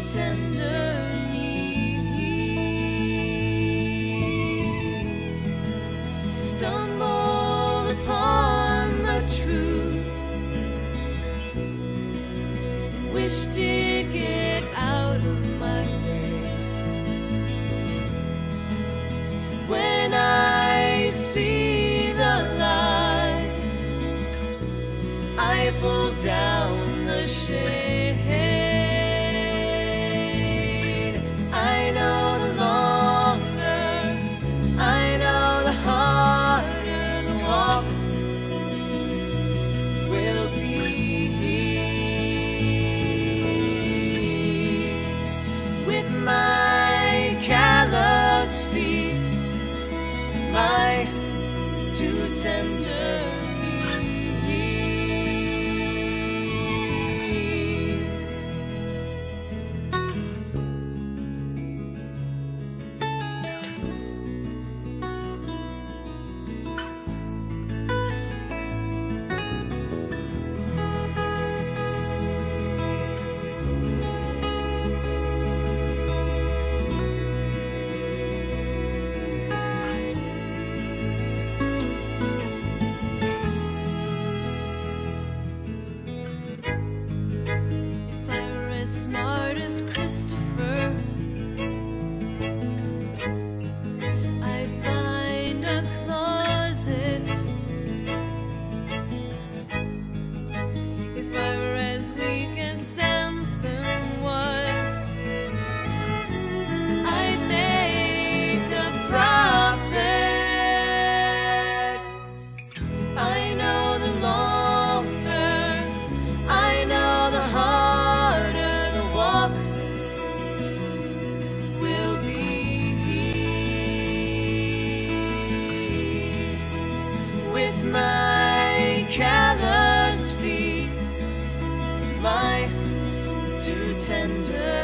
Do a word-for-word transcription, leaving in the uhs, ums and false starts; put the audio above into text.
tender knees. Stumbled upon the truth, wished it'd get out of my way. When I see the light, I pull down the shade. I know the longer, I know the harder the walk will be. With my calloused feet, my too tender knees. If I were as smart as Christopher, I'd find a closet. If I were as weak as Samson was, I'd make a prophet. I know the longer, I know the harder the walk will be. With my calloused feet, my too tender